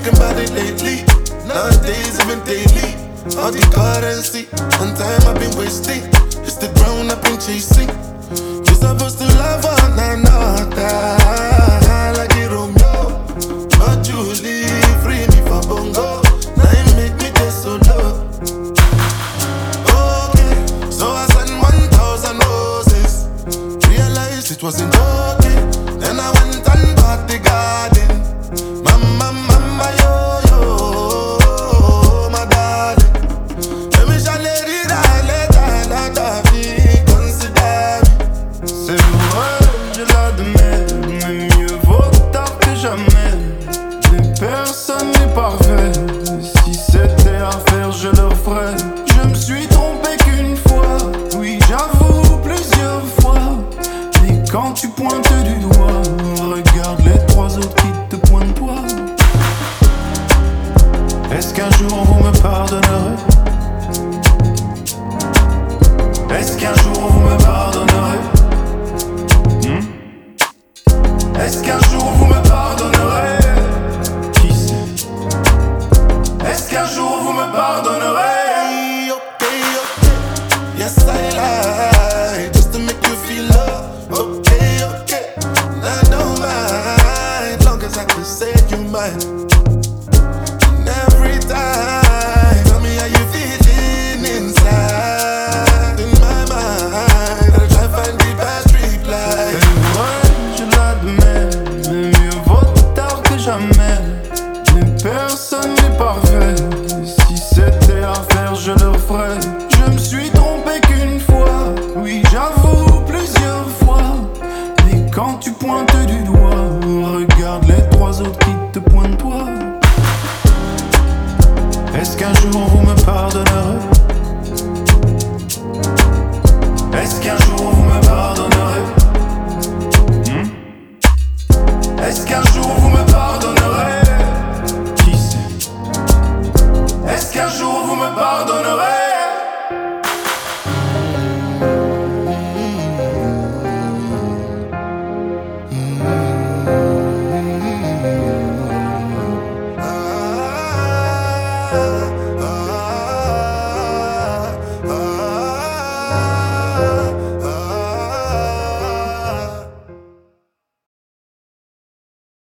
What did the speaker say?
thinking about it lately. Nowadays, even daily. All the currency and time I've been wasting. It's the ground I've been chasing. You're supposed to love one another like a Romeo, but you leave free me for bongo. Now you make me get so low. Okay, so I sent 1,000 roses. Realized it wasn't okay. Then I went and bought the garden. Mama, mama, yo, yo, my darling. Let me shine it, consider me. C'est vrai, j'ai la de mais mieux vaut tard que jamais. Mais personne n'est parfait. Si c'était à faire, je le ferais. Je me suis trompé qu'une fois, oui, j'avoue plusieurs fois. Mais quand tu pointes du doigt, regarde les trois autres qui te pointent toi. Est-ce qu'un jour vous me pardonnerez? Est-ce qu'un jour vous me pardonnerez? Est-ce qu'un jour vous me pardonnerez? Qui sait? Est-ce qu'un jour vous me pardonnerez? Okay, yes I lie, just to make you feel love. Okay, I don't mind, long as I can say you mine. And every time, tell me how you feeling inside. In my mind, I try to find the best reply. C'est vrai, je l'admets, mais mieux vaut tard que jamais. Mais personne n'est parfait. Si c'était à faire, je le ferais. Je me suis trompé qu'une fois, oui, j'avoue plusieurs fois. Mais quand tu pointes du doigt, regarde les trois autres qui te pointent toi. Est-ce qu'un jour vous me pardonnerez? Est-ce qu'un jour vous me pardonnerez?